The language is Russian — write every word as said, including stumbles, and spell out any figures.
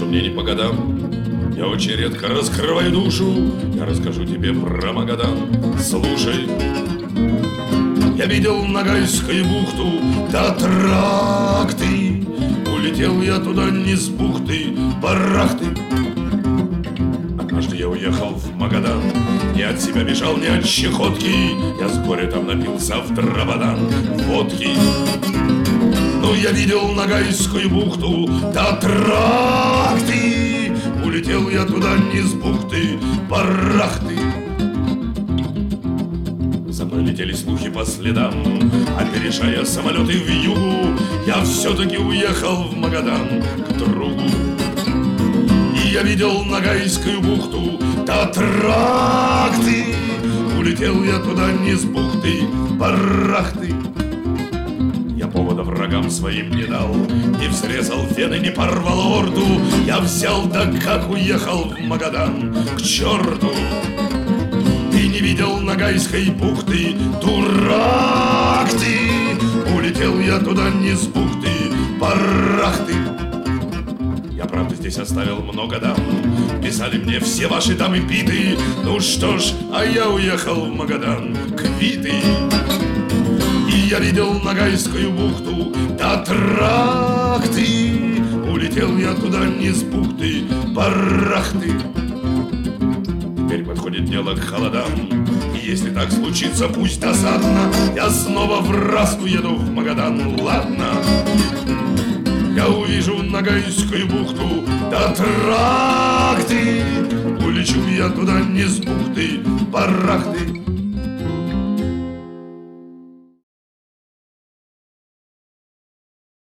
мне не по годам. Я очень редко раскрываю душу. Я расскажу тебе про Магадан. Слушай. Я видел Ногайскую бухту до тракты. Улетел я туда не с бухты, барахты. Однажды я уехал в Магадан. Не от себя бежал, не от чехотки. Я с горя там напился в Драбадан водки. Ну, я видел Ногайскую бухту до тракты. Улетел я туда не с бухты, барахты. За мной летели слухи по следам, опережая самолеты в югу. Я все-таки уехал в Магадан к другу. И я видел Ногайскую бухту до тракты. Улетел я туда не с бухты, барахты. Я повода врагам своим не дал, не взрезал вены, не порвал орду. Я взял, да как уехал в Магадан к черту. Ты не видел Ногайской бухты, дурак ты. Улетел я туда не с бухты, барахты. Я, правда, здесь оставил много дам. Писали мне все ваши дамы биты. Ну что ж, а я уехал в Магадан к Виты. И я видел Ногайскую бухту до тракты. Улетел я туда не с бухты, барахты. Теперь подходит дело к холодам. И если так случится, пусть досадно, я снова в раз уеду в Магадан, ладно? Я увижу Ногайскую бухту до тракты. Улечу я туда не с бухты, барахты.